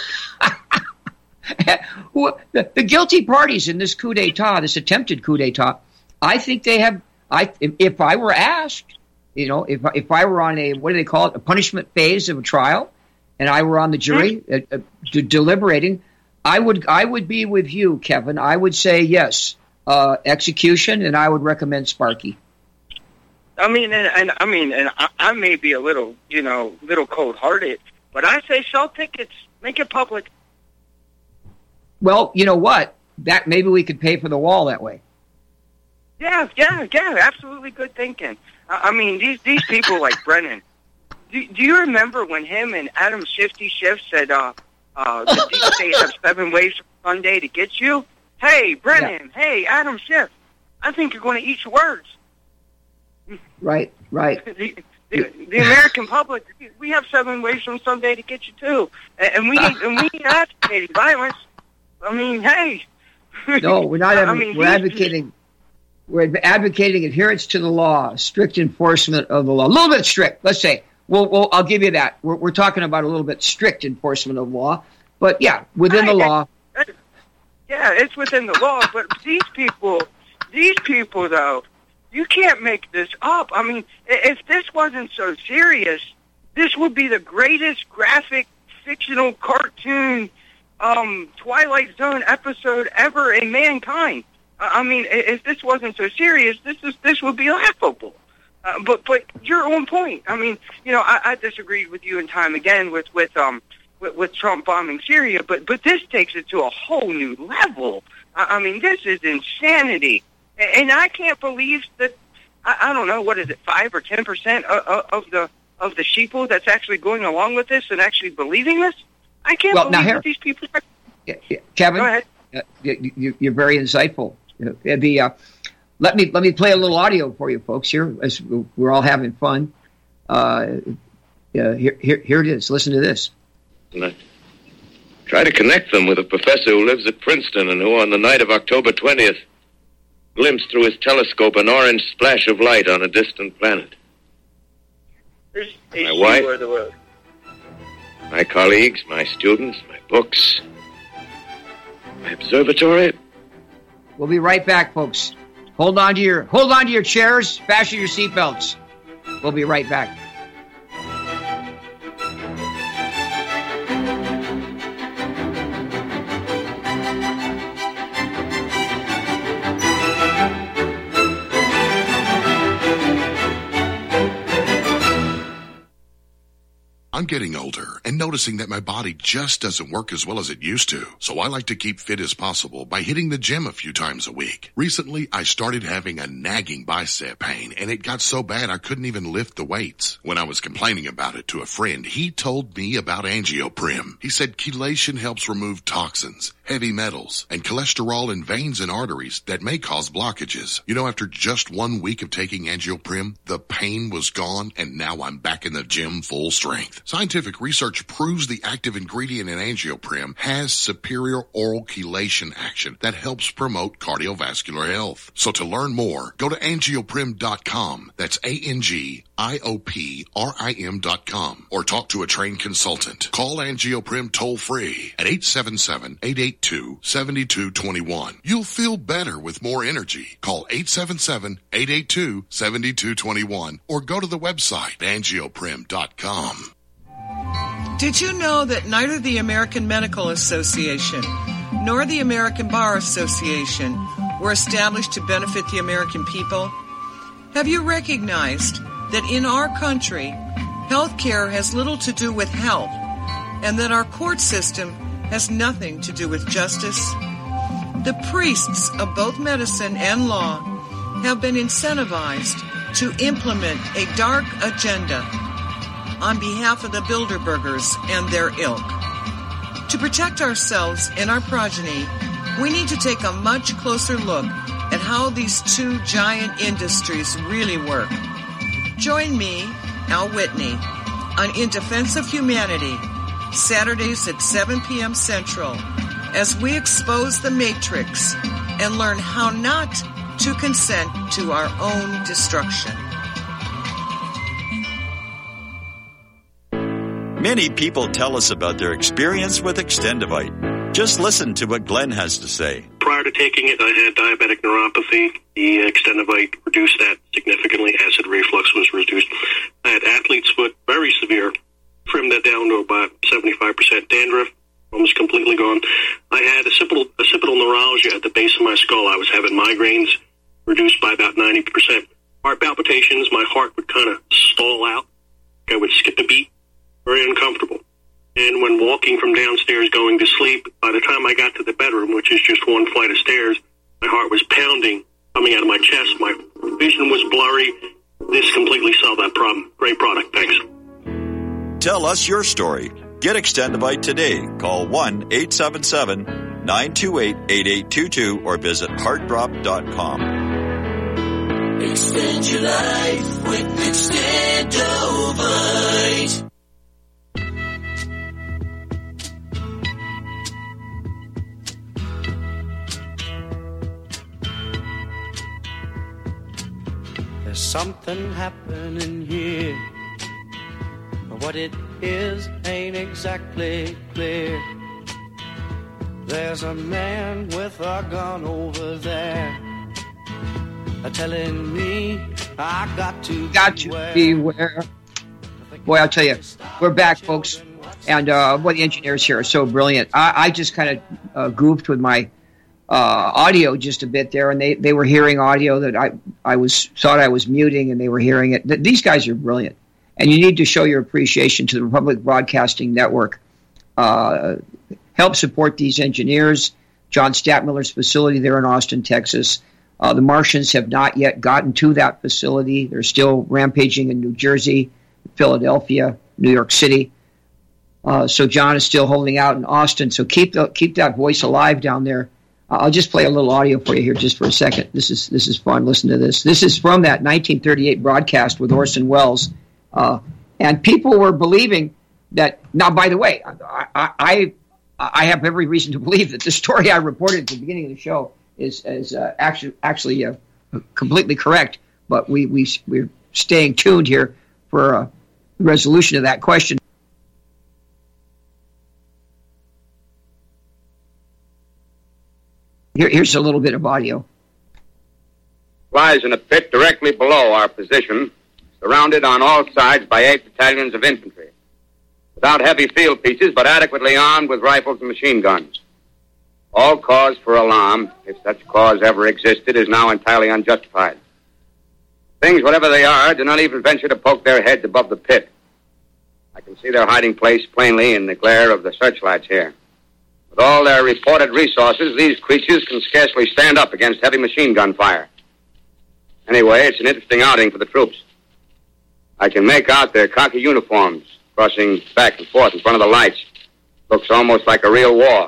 the, the guilty parties in this coup d'etat, this attempted coup d'etat, I think they have. I if, if I were asked, you know, if if I were on a what do they call it, a punishment phase of a trial, and I were on the jury uh, uh, de- deliberating, I would I would be with you, Kevin. I would say yes, uh, execution, and I would recommend Sparky. I mean, and, and I mean, and I, I may be a little, you know, little cold-hearted, but I say sell tickets, make it public. Well, you know what? That maybe we could pay for the wall that way. Yeah, yeah, yeah. Absolutely good thinking. I, I mean, these these people like Brennan. Do, do you remember when him and Adam Shifty Schiff said, uh, uh, "The deep state has seven ways from Sunday to get you"? Hey, Brennan. Yeah. Hey, Adam Schiff. I think you're going to eat your words. Right, right. the, the, the American public, we have seven ways from Sunday to get you too, and we and we ain't advocating violence. I mean, hey. No, we're not. I mean, we're advocating. We're advocating adherence to the law, strict enforcement of the law. A little bit strict, let's say. Well, well I'll give you that. We're, we're talking about a little bit strict enforcement of law, but yeah, within the law. Yeah, it's within the law. But these people, these people, though, you can't make this up. I mean, if this wasn't so serious, this would be the greatest graphic fictional cartoon. Um, Twilight Zone episode ever in mankind. Uh, I mean, if this wasn't so serious, this is this would be laughable. Uh, but but you're on point. I mean, you know, I, I disagreed with you in time again with with um with, with Trump bombing Syria, but but this takes it to a whole new level. I, I mean, this is insanity, and I can't believe that. I, I don't know, what is it, five or ten percent of, of the of the sheeple that's actually going along with this and actually believing this. I can't well, believe now here, that these people are... Yeah, yeah. Kevin, Go ahead. Uh, you, you're very insightful. Uh, the uh, let me let me play a little audio for you, folks. Here, as we're all having fun. Uh, uh, here, here, here it is. Listen to this. And I try to connect them with a professor who lives at Princeton and who, on the night of October twentieth, glimpsed through his telescope an orange splash of light on a distant planet. There's My wife, my colleagues, my students, my books, my observatory. We'll be right back, folks. Hold on to your hold on to your chairs. Fasten your seatbelts. We'll be right back. I'm getting older and noticing that my body just doesn't work as well as it used to. So I like to keep fit as possible by hitting the gym a few times a week. Recently, I started having a nagging bicep pain, and it got so bad I couldn't even lift the weights. When I was complaining about it to a friend, he told me about Angioprim. He said chelation helps remove toxins, heavy metals, and cholesterol in veins and arteries that may cause blockages. You know, after just one week of taking Angioprim, the pain was gone, and now I'm back in the gym full strength. Scientific research proves the active ingredient in Angioprim has superior oral chelation action that helps promote cardiovascular health. So to learn more, go to angioprim dot com. That's A N G I O P R I M dot com. Or talk to a trained consultant. Call Angioprim toll free at eight seven seven, eight eight two, seven two two one. You'll feel better with more energy. Call eight seven seven, eight eight two, seven two two one or go to the website angioprim dot com. Did you know that neither the American Medical Association nor the American Bar Association were established to benefit the American people? Have you recognized that in our country, health care has little to do with health, and that our court system has nothing to do with justice? The priests of both medicine and law have been incentivized to implement a dark agenda on behalf of the Bilderbergers and their ilk. To protect ourselves and our progeny, we need to take a much closer look at how these two giant industries really work. Join me, Al Whitney, on In Defense of Humanity, Saturdays at seven p.m. Central, as we expose the Matrix and learn how not to consent to our own destruction. Many people tell us about their experience with Extendivite. Just listen to what Glenn has to say. Prior to taking it, I had diabetic neuropathy. The Extendivite reduced that significantly. Acid reflux was reduced. I had athlete's foot, very severe. Trimmed that down to about seventy-five percent dandruff, almost completely gone. I had occipital, occipital neuralgia at the base of my skull. I was having migraines, reduced by about ninety percent. Heart palpitations, my heart would kind of stall out. I would skip a beat. Very uncomfortable. And when walking from downstairs going to sleep, by the time I got to the bedroom, which is just one flight of stairs, my heart was pounding, coming out of my chest. My vision was blurry. This completely solved that problem. Great product. Thanks. Tell us your story. Get Extendivite today. Call one eight seven seven, nine two eight, eight eight two two or visit heart drop dot com. Extend your life with Extendovite. There's something happening here. What it is ain't exactly clear. There's a man with a gun over there, telling me I got to got to beware. Boy, I'll tell you, we're back, folks, and uh, boy, the engineers here are so brilliant. I, I just kind of uh, goofed with my uh, audio just a bit there, and they, they were hearing audio that I I was thought I was muting, and they were hearing it. These guys are brilliant, and you need to show your appreciation to the Republic Broadcasting Network. Uh, help support these engineers. John Stadtmiller's facility there in Austin, Texas. Uh, the Martians have not yet gotten to that facility. They're still rampaging in New Jersey, Philadelphia, New York City. Uh, so John is still holding out in Austin. So keep the, keep that voice alive down there. Uh, I'll just play a little audio for you here just for a second. This is this is fun. Listen to this. This is from that nineteen thirty-eight broadcast with Orson Welles. Uh, and people were believing that. Now, by the way, I, I I have every reason to believe that the story I reported at the beginning of the show is is uh, actually actually uh, completely correct. But we we we're staying tuned here for a resolution of that question. Here, here's a little bit of audio. Lies in a pit directly below our position, surrounded on all sides by eight battalions of infantry, without heavy field pieces, but adequately armed with rifles and machine guns. All cause for alarm, if such cause ever existed, is now entirely unjustified. Things, whatever they are, do not even venture to poke their heads above the pit. I can see their hiding place plainly in the glare of the searchlights here. With all their reported resources, these creatures can scarcely stand up against heavy machine gun fire. Anyway, it's an interesting outing for the troops. I can make out their khaki uniforms crossing back and forth in front of the lights. Looks almost like a real war.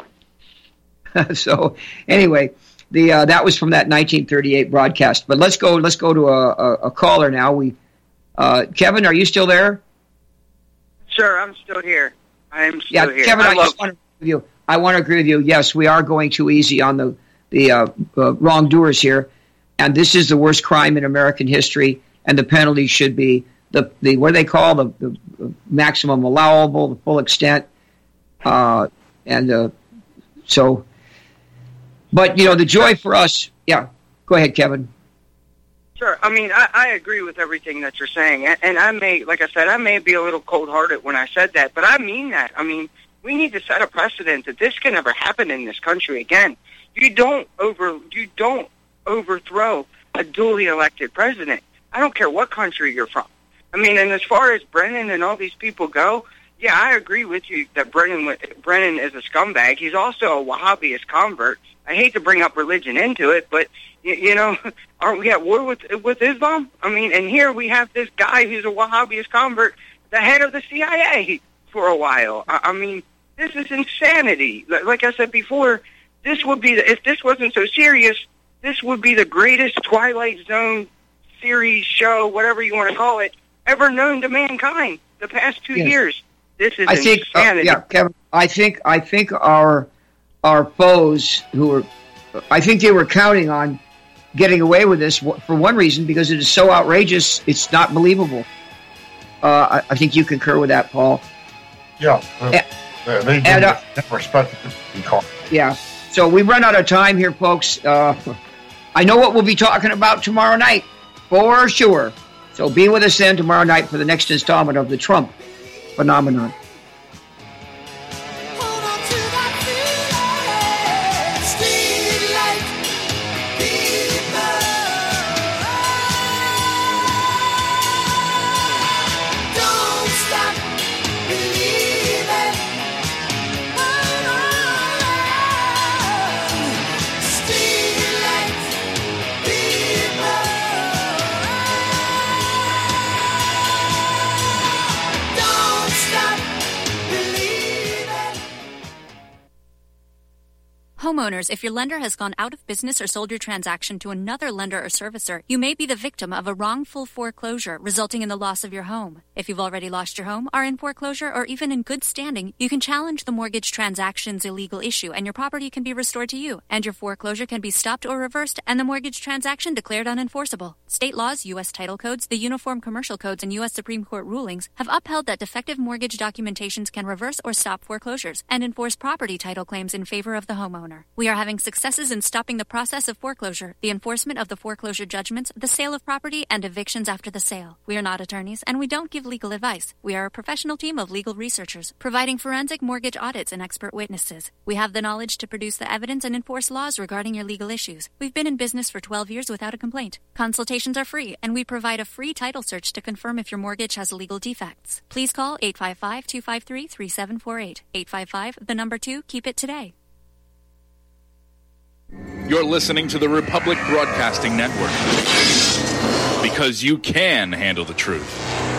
So, anyway, the uh, that was from that nineteen thirty-eight broadcast. But let's go. Let's go to a, a, a caller now. We, uh, Kevin, are you still there? Sure, I'm still here. I am still yeah, here. Kevin, I, I love- just want to agree with you. I want to agree with you. Yes, we are going too easy on the the uh, uh, wrongdoers here, and this is the worst crime in American history. And the penalty should be the the what do they call the, the maximum allowable, the full extent, uh, and uh, so. But you know, the joy for us. Yeah, go ahead, Kevin. Sure. I mean, I, I agree with everything that you're saying, and, and I may, like I said, I may be a little cold-hearted when I said that, but I mean that. I mean. We need to set a precedent that this can never happen in this country again. You don't over, you don't overthrow a duly elected president. I don't care what country you're from. I mean, and as far as Brennan and all these people go, yeah, I agree with you that Brennan, Brennan is a scumbag. He's also a Wahhabist convert. I hate to bring up religion into it, but you, you know, aren't we at war with with Islam? I mean, and here we have this guy who's a Wahhabist convert, the head of the C I A for a while. I, I mean. This is insanity. Like I said before, this would be, the, if this wasn't so serious, this would be the greatest Twilight Zone series, show, whatever you want to call it, ever known to mankind the past two yes. years. This is I think, insanity. Uh, yeah, Kevin, I think, I think our, our foes who were, I think they were counting on getting away with this for one reason, because it is so outrageous, it's not believable. Uh, I, I think you concur with that, Paul. Yeah. Uh, and, Uh, they and, uh, never expected to be caught. Yeah. So we've run out of time here, folks. Uh, I know what we'll be talking about tomorrow night, for sure. So be with us then tomorrow night for the next installment of the Trump Phenomenon. Homeowners, if your lender has gone out of business or sold your transaction to another lender or servicer, you may be the victim of a wrongful foreclosure, resulting in the loss of your home. If you've already lost your home, are in foreclosure, or even in good standing, you can challenge the mortgage transaction's illegal issue, and your property can be restored to you, and your foreclosure can be stopped or reversed, and the mortgage transaction declared unenforceable. State laws, U S title codes, the Uniform Commercial Codes, and U S Supreme Court rulings have upheld that defective mortgage documentations can reverse or stop foreclosures and enforce property title claims in favor of the homeowner. We are having successes in stopping the process of foreclosure, the enforcement of the foreclosure judgments, the sale of property, and evictions after the sale. We are not attorneys, and we don't give legal advice. We are a professional team of legal researchers, providing forensic mortgage audits and expert witnesses. We have the knowledge to produce the evidence and enforce laws regarding your legal issues. We've been in business for twelve years without a complaint. Consultations are free, and we provide a free title search to confirm if your mortgage has legal defects. Please call eight five five, two five three, three seven four eight. eight five five, the number two, keep it today. You're listening to the Republic Broadcasting Network, because you can handle the truth.